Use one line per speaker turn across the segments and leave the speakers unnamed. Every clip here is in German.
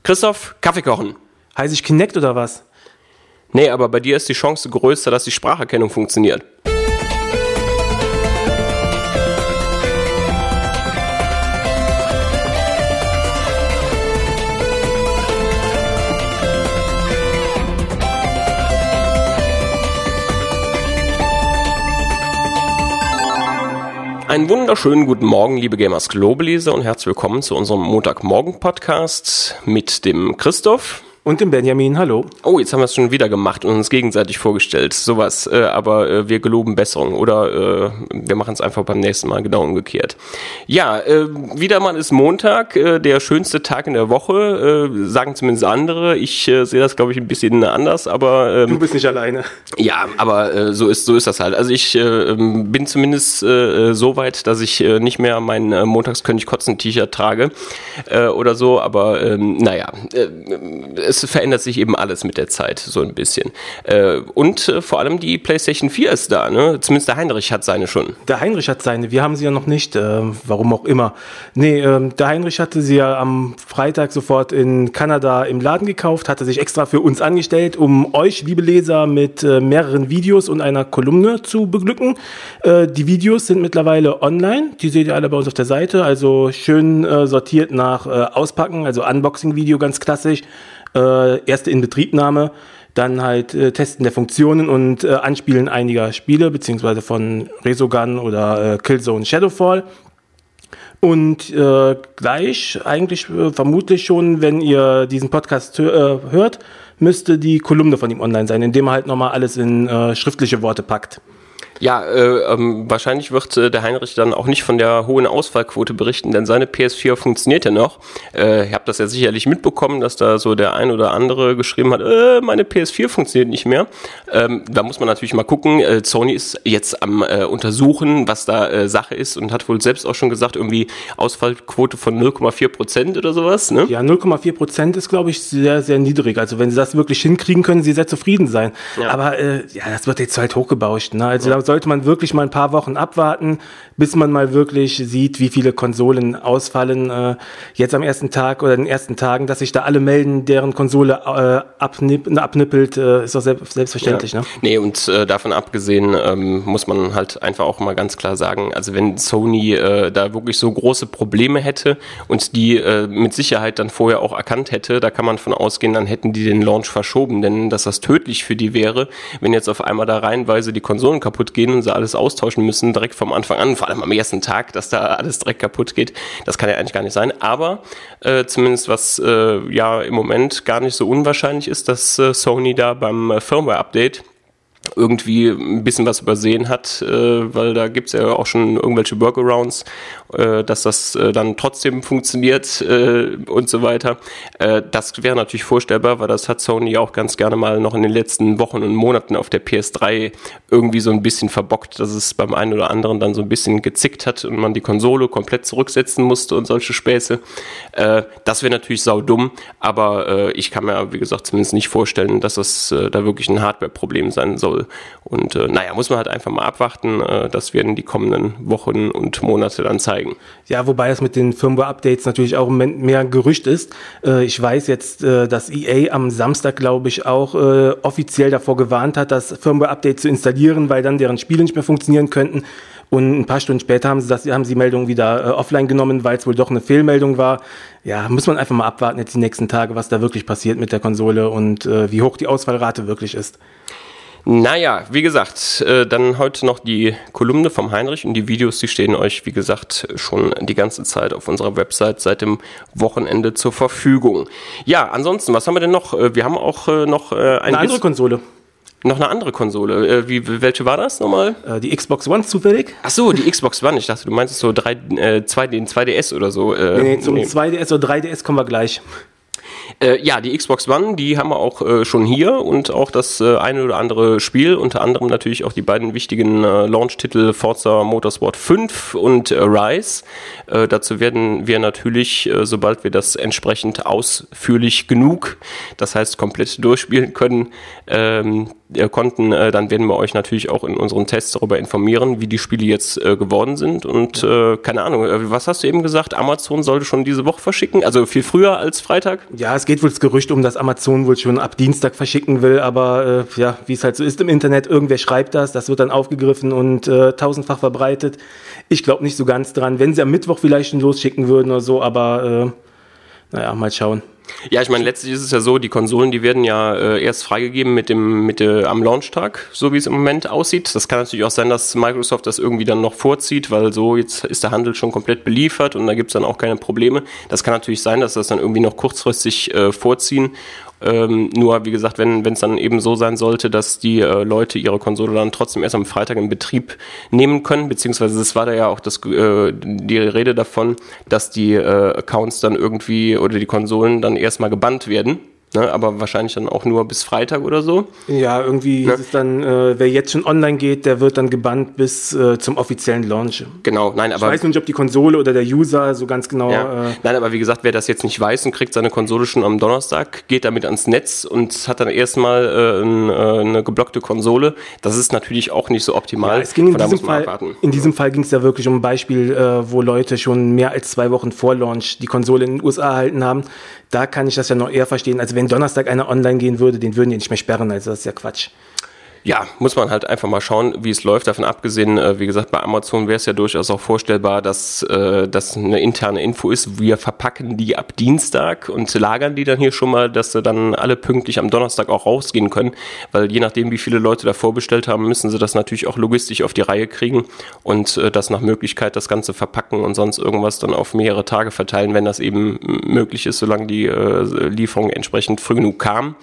Christoph, Kaffee kochen.
Heiße ich Kinect oder was?
Nee, aber bei dir ist die Chance größer, dass die Spracherkennung funktioniert. Einen wunderschönen guten Morgen, liebe Gamers Global-Leser, und herzlich willkommen zu unserem Montagmorgen-Podcast mit dem Christoph.
Und dem Benjamin, hallo.
Oh, jetzt haben wir es schon wieder gemacht und uns gegenseitig vorgestellt. Sowas, aber wir geloben Besserung oder wir machen es einfach beim nächsten Mal genau umgekehrt. Ja, wieder mal ist Montag, der schönste Tag in der Woche, sagen zumindest andere. Ich sehe das, glaube ich, ein bisschen anders, aber...
du bist nicht alleine.
Ja, aber so ist das halt. Also ich bin zumindest so weit, dass ich nicht mehr mein Montagskönig-Kotzen-T-Shirt trage oder so, aber naja, es verändert sich eben alles mit der Zeit, so ein bisschen. Und vor allem die PlayStation 4 ist da, ne? Zumindest der Heinrich hat seine schon.
Der Heinrich hat seine, wir haben sie ja noch nicht, warum auch immer. Nee, der Heinrich hatte sie ja am Freitag sofort in Kanada im Laden gekauft, hatte sich extra für uns angestellt, um euch, liebe Leser, mit mehreren Videos und einer Kolumne zu beglücken. Die Videos sind mittlerweile online, die seht ihr alle bei uns auf der Seite, also schön sortiert nach Auspacken, also Unboxing-Video, ganz klassisch. Erste Inbetriebnahme, dann halt Testen der Funktionen und Anspielen einiger Spiele, beziehungsweise von Resogun oder Killzone Shadowfall. Und gleich, eigentlich vermutlich schon, wenn ihr diesen Podcast hört, müsste die Kolumne von ihm online sein, indem er halt nochmal alles in schriftliche Worte packt.
Ja, wahrscheinlich wird der Heinrich dann auch nicht von der hohen Ausfallquote berichten, denn seine PS4 funktioniert ja noch. Ihr habt das ja sicherlich mitbekommen, dass da so der ein oder andere geschrieben hat, meine PS4 funktioniert nicht mehr. Da muss man natürlich mal gucken. Sony ist jetzt am untersuchen, was da Sache ist und hat wohl selbst auch schon gesagt, irgendwie Ausfallquote von 0,4% oder sowas. Ne?
Ja, 0,4% ist, glaube ich, sehr, sehr niedrig. Also wenn sie das wirklich hinkriegen, können sie sehr zufrieden sein. Ja. Aber ja, das wird jetzt halt hochgebauscht. Ne? Also da sollte man wirklich mal ein paar Wochen abwarten, bis man mal wirklich sieht, wie viele Konsolen ausfallen. Jetzt am ersten Tag oder den ersten Tagen, dass sich da alle melden, deren Konsole abnippelt, ist doch selbstverständlich. Ja. Ne?
Nee, und davon abgesehen muss man halt einfach auch mal ganz klar sagen, also wenn Sony da wirklich so große Probleme hätte und die mit Sicherheit dann vorher auch erkannt hätte, da kann man von ausgehen, dann hätten die den Launch verschoben, denn dass das tödlich für die wäre, wenn jetzt auf einmal da reihenweise die Konsolen kaputt gehen und sie alles austauschen müssen, direkt vom Anfang an, vor allem am ersten Tag, dass da alles direkt kaputt geht. Das kann ja eigentlich gar nicht sein. Aber zumindest was ja im Moment gar nicht so unwahrscheinlich ist, dass Sony da beim Firmware-Update irgendwie ein bisschen was übersehen hat, weil da gibt's ja auch schon irgendwelche Workarounds, dass das dann trotzdem funktioniert und so weiter. Das wäre natürlich vorstellbar, weil das hat Sony auch ganz gerne mal noch in den letzten Wochen und Monaten auf der PS3 irgendwie so ein bisschen verbockt, dass es beim einen oder anderen dann so ein bisschen gezickt hat und man die Konsole komplett zurücksetzen musste und solche Späße. Das wäre natürlich saudumm, aber ich kann mir, wie gesagt, zumindest nicht vorstellen, dass das da wirklich ein Hardware-Problem sein soll. Und naja, muss man halt einfach mal abwarten. Das werden die kommenden Wochen und Monate dann zeigen.
Ja, wobei es mit den Firmware-Updates natürlich auch im Moment mehr ein Gerücht ist. Ich weiß jetzt, dass EA am Samstag, glaube ich, auch offiziell davor gewarnt hat, das Firmware-Update zu installieren, weil dann deren Spiele nicht mehr funktionieren könnten. Und ein paar Stunden später haben sie die Meldung wieder offline genommen, weil es wohl doch eine Fehlmeldung war. Ja, muss man einfach mal abwarten jetzt die nächsten Tage, was da wirklich passiert mit der Konsole und wie hoch die Ausfallrate wirklich ist.
Naja, wie gesagt, dann heute noch die Kolumne vom Heinrich und die Videos, die stehen euch, wie gesagt, schon die ganze Zeit auf unserer Website seit dem Wochenende zur Verfügung. Ja, ansonsten, was haben wir denn noch? Wir haben auch noch
eine andere Konsole.
Noch eine andere Konsole. Welche war das nochmal?
Die Xbox One zufällig.
Ach so, die Xbox One. Ich dachte, du meinst so den 2DS oder so.
Nee, zum 2DS oder 3DS kommen wir gleich.
Ja, die Xbox One, die haben wir auch schon hier und auch das eine oder andere Spiel, unter anderem natürlich auch die beiden wichtigen Launch-Titel Forza Motorsport 5 und Rise. Dazu werden wir natürlich, sobald wir das entsprechend ausführlich genug, das heißt komplett durchspielen können, konnten, dann werden wir euch natürlich auch in unseren Tests darüber informieren, wie die Spiele jetzt geworden sind. Und keine Ahnung, was hast du eben gesagt? Amazon sollte schon diese Woche verschicken, also viel früher als Freitag?
Ja, es geht wohl das Gerücht um, dass Amazon wohl schon ab Dienstag verschicken will, aber ja, wie es halt so ist im Internet, irgendwer schreibt das wird dann aufgegriffen und tausendfach verbreitet. Ich glaube nicht so ganz dran, wenn sie am Mittwoch vielleicht schon losschicken würden oder so, aber naja, mal schauen.
Ja, ich meine, letztlich ist es ja so, die Konsolen, die werden ja erst freigegeben am Launchtag, so wie es im Moment aussieht. Das kann natürlich auch sein, dass Microsoft das irgendwie dann noch vorzieht, weil so jetzt ist der Handel schon komplett beliefert und da gibt's dann auch keine Probleme. Das kann natürlich sein, dass das dann irgendwie noch kurzfristig vorziehen. Nur, wie gesagt, wenn es dann eben so sein sollte, dass die Leute ihre Konsole dann trotzdem erst am Freitag in Betrieb nehmen können, beziehungsweise es war da ja auch die Rede davon, dass die Accounts dann irgendwie oder die Konsolen dann erstmal gebannt werden. Ne, aber wahrscheinlich dann auch nur bis Freitag oder so.
Ja, irgendwie ist es dann, wer jetzt schon online geht, der wird dann gebannt bis zum offiziellen Launch.
Genau, nein, aber...
Ich weiß nicht, ob die Konsole oder der User so ganz genau...
Ja. Nein, aber wie gesagt, wer das jetzt nicht weiß und kriegt seine Konsole schon am Donnerstag, geht damit ans Netz und hat dann erstmal eine geblockte Konsole. Das ist natürlich auch nicht so optimal.
Ja, es ging in diesem Fall ging es ja wirklich um ein Beispiel, wo Leute schon mehr als 2 Wochen vor Launch die Konsole in den USA erhalten haben. Da kann ich das ja noch eher verstehen, als wenn Donnerstag einer online gehen würde, den würden die nicht mehr sperren, also das ist ja Quatsch.
Ja, muss man halt einfach mal schauen, wie es läuft. Davon abgesehen, wie gesagt, bei Amazon wäre es ja durchaus auch vorstellbar, dass das eine interne Info ist. Wir verpacken die ab Dienstag und lagern die dann hier schon mal, dass sie dann alle pünktlich am Donnerstag auch rausgehen können. Weil je nachdem, wie viele Leute da vorbestellt haben, müssen sie das natürlich auch logistisch auf die Reihe kriegen und das nach Möglichkeit das Ganze verpacken und sonst irgendwas dann auf mehrere Tage verteilen, wenn das eben möglich ist, solange die Lieferung entsprechend früh genug kam.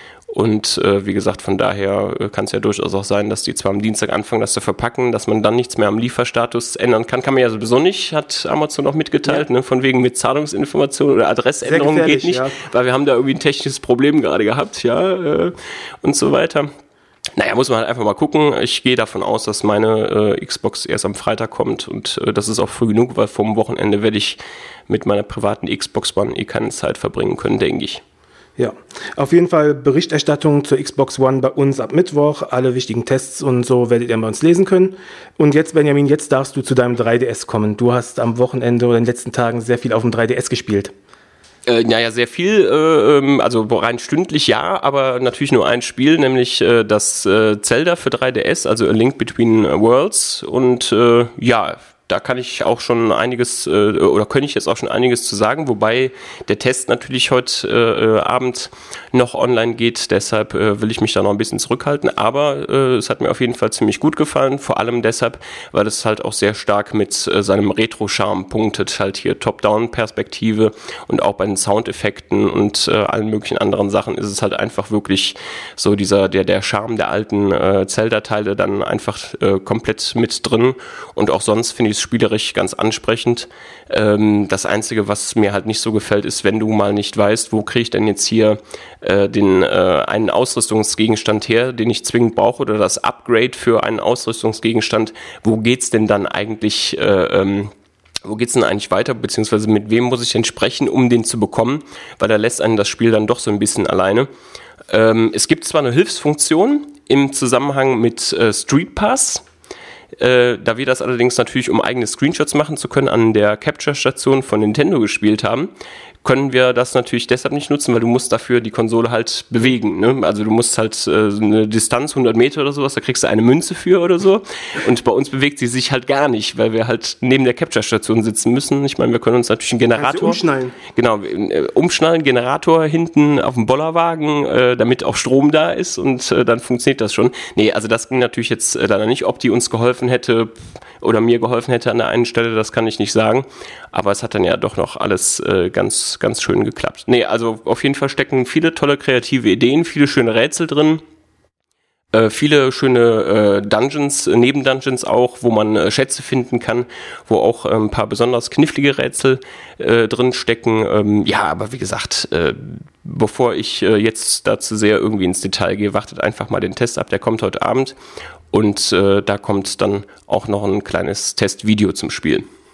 Und wie gesagt, von daher kann es ja durchaus auch sein, dass die zwar am Dienstag anfangen, das zu verpacken, dass man dann nichts mehr am Lieferstatus ändern kann. Kann man ja sowieso nicht, hat Amazon auch mitgeteilt, ne? Von wegen mit Zahlungsinformationen oder Adressänderungen geht nicht, ja. Weil wir haben da irgendwie ein technisches Problem gerade gehabt, ja, und so weiter. Naja, muss man halt einfach mal gucken. Ich gehe davon aus, dass meine Xbox erst am Freitag kommt und das ist auch früh genug, weil vom Wochenende werde ich mit meiner privaten Xbox One keine Zeit verbringen können, denke ich.
Ja, auf jeden Fall Berichterstattung zur Xbox One bei uns ab Mittwoch. Alle wichtigen Tests und so werdet ihr bei uns lesen können. Und jetzt, Benjamin, jetzt darfst du zu deinem 3DS kommen. Du hast am Wochenende oder in den letzten Tagen sehr viel auf dem 3DS gespielt.
Naja, sehr viel, also rein stündlich ja, aber natürlich nur ein Spiel, nämlich das Zelda für 3DS, also A Link Between Worlds und ja, da kann ich auch schon einiges oder könnte ich jetzt auch schon einiges zu sagen, wobei der Test natürlich heute Abend noch online geht, deshalb will ich mich da noch ein bisschen zurückhalten, aber es hat mir auf jeden Fall ziemlich gut gefallen, vor allem deshalb, weil es halt auch sehr stark mit seinem Retro-Charme punktet, halt hier Top-Down-Perspektive und auch bei den Soundeffekten und allen möglichen anderen Sachen ist es halt einfach wirklich so der Charme der alten Zelda-Teile dann einfach komplett mit drin und auch sonst finde ich spielerisch ganz ansprechend. Das Einzige, was mir halt nicht so gefällt, ist, wenn du mal nicht weißt, wo kriege ich denn jetzt hier einen Ausrüstungsgegenstand her, den ich zwingend brauche, oder das Upgrade für einen Ausrüstungsgegenstand, wo geht's denn dann eigentlich weiter, beziehungsweise mit wem muss ich denn sprechen, um den zu bekommen, weil da lässt einen das Spiel dann doch so ein bisschen alleine. Es gibt zwar eine Hilfsfunktion im Zusammenhang mit Street Pass, da wir das allerdings natürlich, um eigene Screenshots machen zu können, an der Capture-Station von Nintendo gespielt haben, können wir das natürlich deshalb nicht nutzen, weil du musst dafür die Konsole halt bewegen, ne? Also du musst halt eine Distanz, 100 Meter oder sowas, da kriegst du eine Münze für oder so und bei uns bewegt sie sich halt gar nicht, weil wir halt neben der Capture-Station sitzen müssen. Ich meine, wir können uns natürlich einen Generator...
umschnallen.
Genau, umschnallen, Generator hinten auf dem Bollerwagen, damit auch Strom da ist und dann funktioniert das schon. Nee, also das ging natürlich jetzt leider nicht. Ob die uns geholfen hätte oder mir geholfen hätte an der einen Stelle, das kann ich nicht sagen. Aber es hat dann ja doch noch alles ganz schön geklappt. Nee, also auf jeden Fall stecken viele tolle kreative Ideen, viele schöne Rätsel drin. Viele schöne Dungeons, Nebendungeons auch, wo man Schätze finden kann, wo auch ein paar besonders knifflige Rätsel drin stecken. Ja, aber wie gesagt, bevor ich jetzt dazu sehr irgendwie ins Detail gehe, wartet einfach mal den Test ab, der kommt heute Abend und da kommt dann auch noch ein kleines Testvideo zum Spiel.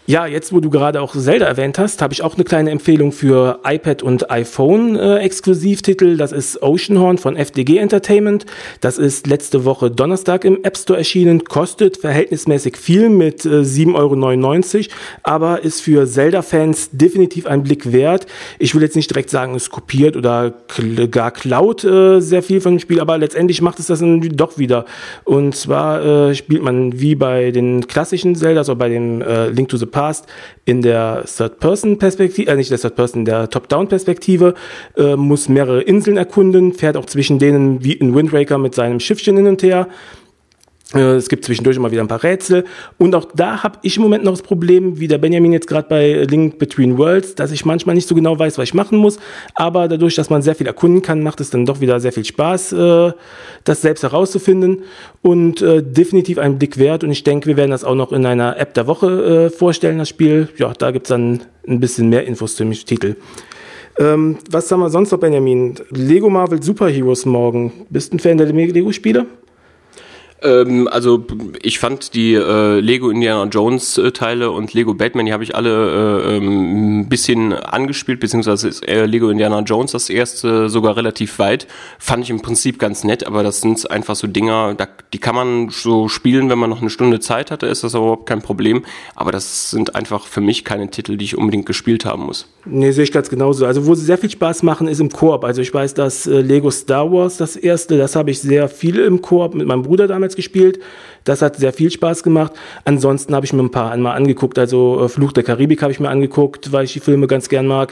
Ja, jetzt wo du gerade auch Zelda erwähnt hast, habe ich auch eine kleine Empfehlung für iPad und iPhone Exklusivtitel. Das ist Oceanhorn von FDG Entertainment. Das ist letzte Woche Donnerstag im App Store erschienen, kostet verhältnismäßig viel mit 7,99 €, aber ist für Zelda-Fans definitiv ein Blick wert. Ich will jetzt nicht direkt sagen, es kopiert oder gar klaut sehr viel von dem Spiel, aber letztendlich macht es das doch wieder. Und zwar spielt man wie bei den klassischen Zeldas oder bei dem Link to the Past in der Third-Person-Perspektive, nicht der Third-Person, der Top-Down-Perspektive, muss mehrere Inseln erkunden, fährt auch zwischen denen wie in Wind Waker mit seinem Schiffchen hin und her. Es gibt zwischendurch immer wieder ein paar Rätsel und auch da habe ich im Moment noch das Problem, wie der Benjamin jetzt gerade bei Link Between Worlds, dass ich manchmal nicht so genau weiß, was ich machen muss, aber dadurch, dass man sehr viel erkunden kann, macht es dann doch wieder sehr viel Spaß, das selbst herauszufinden und definitiv einen Blick wert und ich denke, wir werden das auch noch in einer App der Woche vorstellen, das Spiel. Ja, da gibt's dann ein bisschen mehr Infos zu dem Titel. Was haben wir sonst noch, Benjamin? Lego Marvel Super Heroes morgen. Bist du ein Fan der Lego-Spiele?
Also ich fand die Lego Indiana Jones Teile und Lego Batman, die habe ich alle ein bisschen angespielt, beziehungsweise ist Lego Indiana Jones das erste sogar relativ weit. Fand ich im Prinzip ganz nett, aber das sind einfach so Dinger, die kann man so spielen, wenn man noch eine Stunde Zeit hatte, ist das überhaupt kein Problem. Aber das sind einfach für mich keine Titel, die ich unbedingt gespielt haben muss.
Nee, sehe ich ganz genauso. Also wo sie sehr viel Spaß machen, ist im Koop. Also ich weiß, dass Lego Star Wars, das erste, das habe ich sehr viel im Koop mit meinem Bruder damals gespielt. Das hat sehr viel Spaß gemacht. Ansonsten habe ich mir ein paar einmal angeguckt. Also Fluch der Karibik habe ich mir angeguckt, weil ich die Filme ganz gern mag.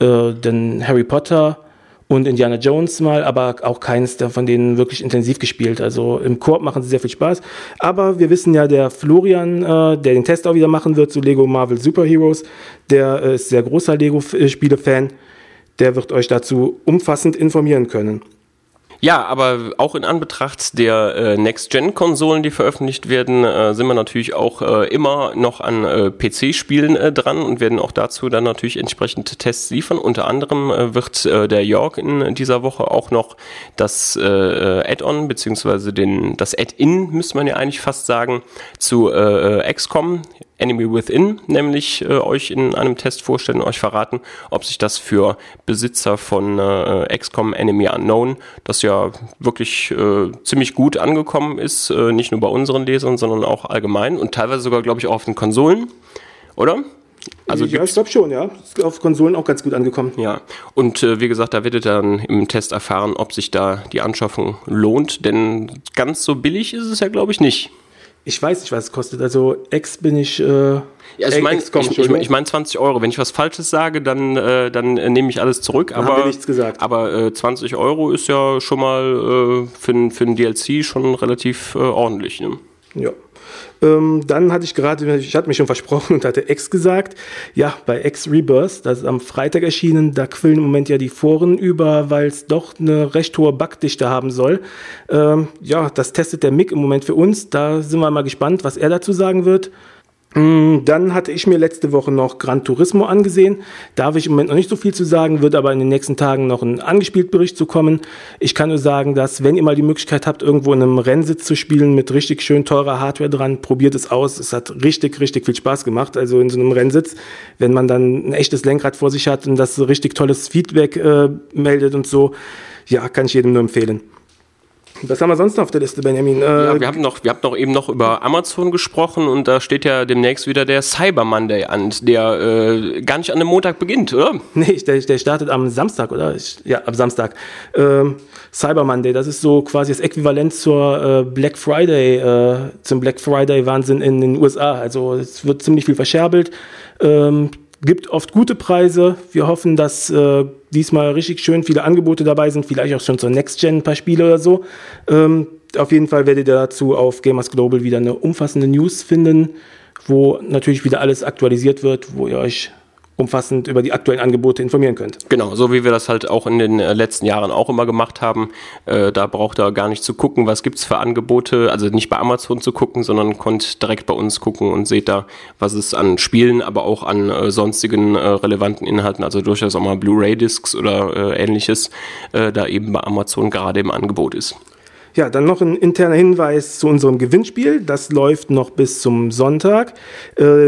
Dann Harry Potter und Indiana Jones mal, aber auch keines von denen wirklich intensiv gespielt. Also im Koop machen sie sehr viel Spaß. Aber wir wissen ja, der Florian, der den Test auch wieder machen wird zu Lego Marvel Super Heroes, der ist sehr großer Lego-Spiele-Fan. Der wird euch dazu umfassend informieren können.
Ja, aber auch in Anbetracht der Next-Gen-Konsolen, die veröffentlicht werden, sind wir natürlich auch immer noch an PC-Spielen dran und werden auch dazu dann natürlich entsprechend Tests liefern. Unter anderem wird der Jörg in dieser Woche auch noch das Add-on, beziehungsweise das Add-in, müsste man ja eigentlich fast sagen, zu XCOM, Enemy Within, nämlich euch in einem Test vorstellen, euch verraten, ob sich das für Besitzer von XCOM Enemy Unknown, das ja wirklich ziemlich gut angekommen ist, nicht nur bei unseren Lesern, sondern auch allgemein und teilweise sogar, glaube ich, auch auf den Konsolen, oder?
Also ja, ich glaube schon, ja. Ist auf Konsolen auch ganz gut angekommen.
Ja, und wie gesagt, da werdet ihr dann im Test erfahren, ob sich da die Anschaffung lohnt, denn ganz so billig ist es ja, glaube ich, nicht.
Ich weiß nicht, was es kostet. Also bin ich...
ja, also ich meine 20 €. Wenn ich was Falsches sage, dann nehme ich alles zurück.
Aber haben wir nichts gesagt.
Aber 20 € ist ja schon mal für ein DLC schon relativ ordentlich. Ne?
Ja. Dann hatte ich hatte mich schon versprochen und hatte X gesagt. Ja, bei X Rebirth, das ist am Freitag erschienen, da quillen im Moment ja die Foren über, weil es doch eine recht hohe Bugdichte haben soll. Ja, das testet der Mick im Moment für uns. Da sind wir mal gespannt, was er dazu sagen wird. Dann hatte ich mir letzte Woche noch Gran Turismo angesehen. Da habe ich im Moment noch nicht so viel zu sagen, wird aber in den nächsten Tagen noch ein Angespielt-Bericht zu kommen. Ich kann nur sagen, dass wenn ihr mal die Möglichkeit habt, irgendwo in einem Rennsitz zu spielen mit richtig schön teurer Hardware dran, probiert es aus. Es hat richtig, richtig viel Spaß gemacht. Also in so einem Rennsitz, wenn man dann ein echtes Lenkrad vor sich hat und das so richtig tolles Feedback meldet und so, ja, kann ich jedem nur empfehlen. Was haben wir sonst noch auf der Liste, Benjamin?
Ja, wir haben noch eben noch über Amazon gesprochen und da steht ja demnächst wieder der Cyber Monday an, der gar nicht an dem Montag beginnt, oder?
Nee, der startet am Samstag, oder? Ja, am Samstag. Cyber Monday, das ist so quasi das Äquivalent zur Black Friday, zum Black Friday Wahnsinn in den USA. Also es wird ziemlich viel verscherbelt. Gibt oft gute Preise. Wir hoffen, dass diesmal richtig schön viele Angebote dabei sind, vielleicht auch schon zur Next Gen ein paar Spiele oder so. Auf jeden Fall werdet ihr dazu auf Gamers Global wieder eine umfassende News finden, wo natürlich wieder alles aktualisiert wird, wo ihr euch umfassend über die aktuellen Angebote informieren könnt.
Genau, so wie wir das halt auch in den letzten Jahren auch immer gemacht haben. Da braucht ihr gar nicht zu gucken, was gibt's für Angebote, also nicht bei Amazon zu gucken, sondern könnt direkt bei uns gucken und seht da, was es an Spielen, aber auch an sonstigen relevanten Inhalten, also durchaus auch mal Blu-ray-Discs oder ähnliches, da eben bei Amazon gerade im Angebot ist.
Ja, dann noch ein interner Hinweis zu unserem Gewinnspiel. Das läuft noch bis zum Sonntag.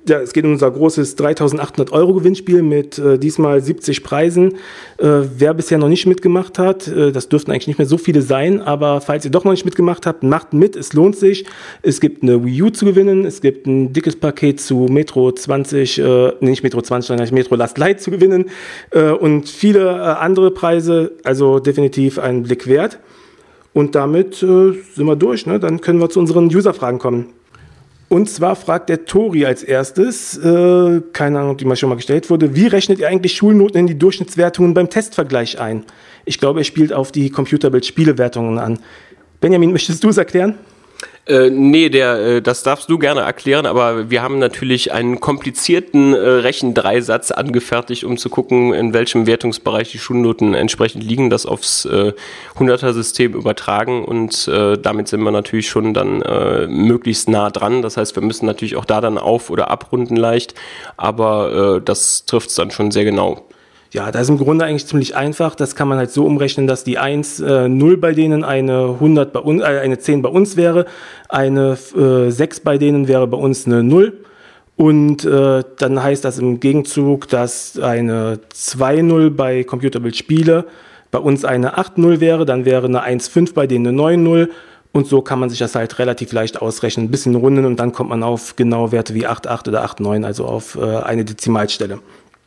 Ja, es geht um unser großes 3.800 € Gewinnspiel mit diesmal 70 Preisen. Wer bisher noch nicht mitgemacht hat, das dürften eigentlich nicht mehr so viele sein, aber falls ihr doch noch nicht mitgemacht habt, macht mit, es lohnt sich. Es gibt eine Wii U zu gewinnen, es gibt ein dickes Paket zu Metro 20, nicht Metro 20, sondern Metro Last Light zu gewinnen und viele andere Preise, also definitiv einen Blick wert. Und damit sind wir durch, ne? Dann können wir zu unseren User-Fragen kommen. Und zwar fragt der Tori als erstes, keine Ahnung, ob die mal schon mal gestellt wurde, wie rechnet ihr eigentlich Schulnoten in die Durchschnittswertungen beim Testvergleich ein? Ich glaube, er spielt auf die Computerbild-Spielewertungen an. Benjamin, möchtest du es erklären?
Nee, das darfst du gerne erklären, aber wir haben natürlich einen komplizierten Rechendreisatz angefertigt, um zu gucken, in welchem Wertungsbereich die Schulnoten entsprechend liegen, das aufs 100er-System übertragen und damit sind wir natürlich schon dann möglichst nah dran. Das heißt, wir müssen natürlich auch da dann auf- oder abrunden leicht, aber das trifft es dann schon sehr genau.
Ja, das ist im Grunde eigentlich ziemlich einfach. Das kann man halt so umrechnen, dass die 1 0 bei denen, eine 100 bei uns, eine 10 bei uns wäre, eine 6 bei denen wäre bei uns eine 0. Und dann heißt das im Gegenzug, dass eine 2-0 bei Computerbild Spiele bei uns eine 8-0 wäre, dann wäre eine 1-5 bei denen eine 9-0. Und so kann man sich das halt relativ leicht ausrechnen, ein bisschen runden und dann kommt man auf genaue Werte wie 8,8 oder 8,9, also auf eine Dezimalstelle.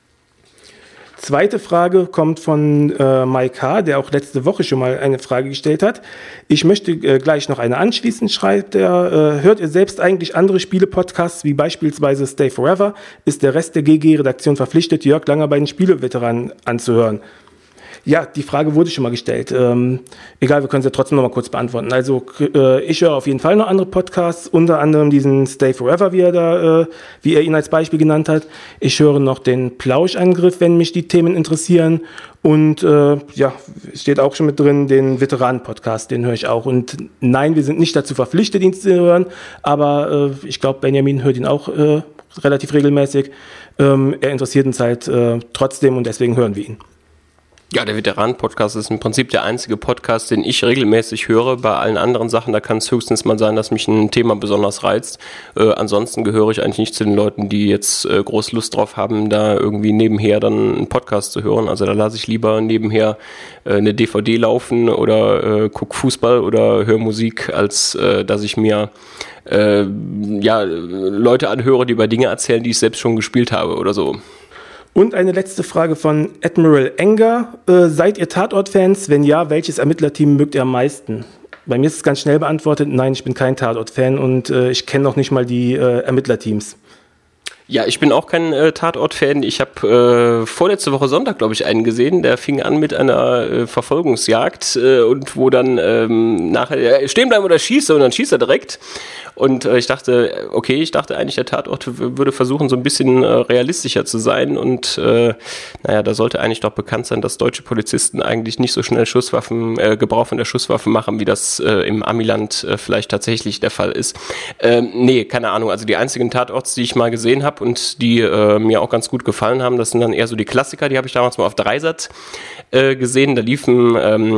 Zweite Frage kommt von Mike H., der auch letzte Woche schon mal eine Frage gestellt hat. Ich möchte gleich noch eine anschließen, schreibt er. Hört ihr selbst eigentlich andere Spiele-Podcasts, wie beispielsweise Stay Forever? Ist der Rest der GG-Redaktion verpflichtet, Jörg Langer bei den Spieleveteranen anzuhören? Ja, die Frage wurde schon mal gestellt. Egal, wir können sie ja trotzdem noch mal kurz beantworten. Also ich höre auf jeden Fall noch andere Podcasts, unter anderem diesen Stay Forever, wie er ihn als Beispiel genannt hat. Ich höre noch den Plauschangriff, wenn mich die Themen interessieren. Und ja, steht auch schon mit drin, den Veteranen-Podcast, den höre ich auch. Und nein, wir sind nicht dazu verpflichtet, ihn zu hören, aber ich glaube, Benjamin hört ihn auch relativ regelmäßig. Er interessiert uns halt trotzdem und deswegen hören wir ihn.
Ja, der Veteranen-Podcast ist im Prinzip der einzige Podcast, den ich regelmäßig höre. Bei allen anderen Sachen, da kann es höchstens mal sein, dass mich ein Thema besonders reizt. Ansonsten gehöre ich eigentlich nicht zu den Leuten, die jetzt groß Lust drauf haben, da irgendwie nebenher dann einen Podcast zu hören. Also da lasse ich lieber nebenher eine DVD laufen oder guck Fußball oder höre Musik, als dass ich mir Leute anhöre, die über Dinge erzählen, die ich selbst schon gespielt habe oder so.
Und eine letzte Frage von Admiral Enger. Seid ihr Tatort-Fans? Wenn ja, welches Ermittlerteam mögt ihr am meisten? Bei mir ist es ganz schnell beantwortet. Nein, ich bin kein Tatort-Fan und ich kenne noch nicht mal die Ermittlerteams.
Ja, ich bin auch kein Tatort-Fan. Ich habe vorletzte Woche Sonntag, glaube ich, einen gesehen. Der fing an mit einer Verfolgungsjagd und wo dann nachher stehen bleiben oder schießt und dann schießt er direkt. Und ich dachte eigentlich, der Tatort würde versuchen, so ein bisschen realistischer zu sein. Und da sollte eigentlich doch bekannt sein, dass deutsche Polizisten eigentlich nicht so schnell Gebrauch von der Schusswaffe machen, wie das im Amiland vielleicht tatsächlich der Fall ist. Nee, keine Ahnung. Also die einzigen Tatorts, die ich mal gesehen habe und die mir auch ganz gut gefallen haben, das sind dann eher so die Klassiker. Die habe ich damals mal auf Dreisat gesehen. Da liefen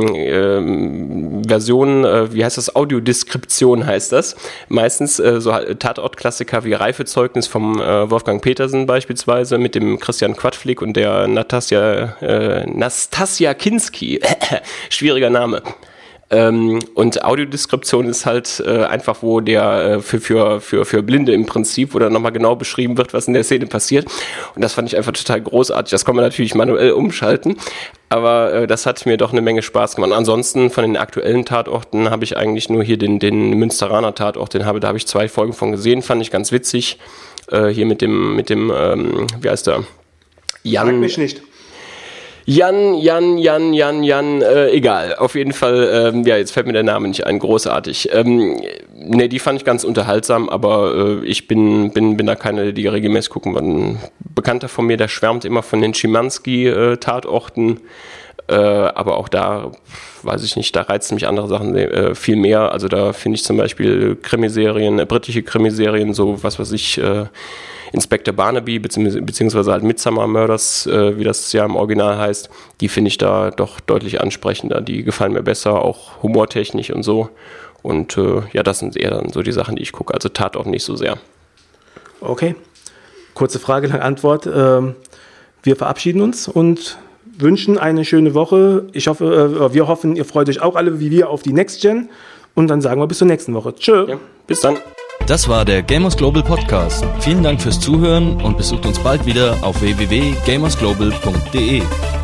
Versionen, wie heißt das? Audiodeskription heißt das. Meistens so Tatort-Klassiker wie Reifezeugnis vom Wolfgang Petersen beispielsweise mit dem Christian Quadflick und der Nastassja Kinski. Schwieriger Name. Und Audiodeskription ist halt einfach, wo der für Blinde im Prinzip, wo dann nochmal genau beschrieben wird, was in der Szene passiert. Und das fand ich einfach total großartig. Das kann man natürlich manuell umschalten, aber das hat mir doch eine Menge Spaß gemacht. Ansonsten von den aktuellen Tatorten habe ich eigentlich nur hier den Münsteraner Tatort, da habe ich 2 Folgen von gesehen, fand ich ganz witzig. Hier mit dem wie heißt der? Jan.
Frag mich nicht.
Jan, egal. Auf jeden Fall, jetzt fällt mir der Name nicht ein, großartig. Die fand ich ganz unterhaltsam, aber ich bin da keine, die regelmäßig gucken. Ein Bekannter von mir, der schwärmt immer von den Schimanski-Tatorten, aber auch da, weiß ich nicht, da reizen mich andere Sachen viel mehr. Also da finde ich zum Beispiel Krimiserien, britische Krimiserien, so was weiß ich, Inspector Barnaby, beziehungsweise halt Midsomer Murders, wie das ja im Original heißt, die finde ich da doch deutlich ansprechender. Die gefallen mir besser, auch humortechnisch und so. Und das sind eher dann so die Sachen, die ich gucke. Also Tatort nicht so sehr.
Okay. Kurze Frage, lange Antwort. Wir verabschieden uns und wünschen eine schöne Woche. Wir hoffen, ihr freut euch auch alle wie wir auf die Next Gen. Und dann sagen wir bis zur nächsten Woche. Tschö.
Ja, bis dann.
Das war der Gamers Global Podcast. Vielen Dank fürs Zuhören und besucht uns bald wieder auf www.gamersglobal.de.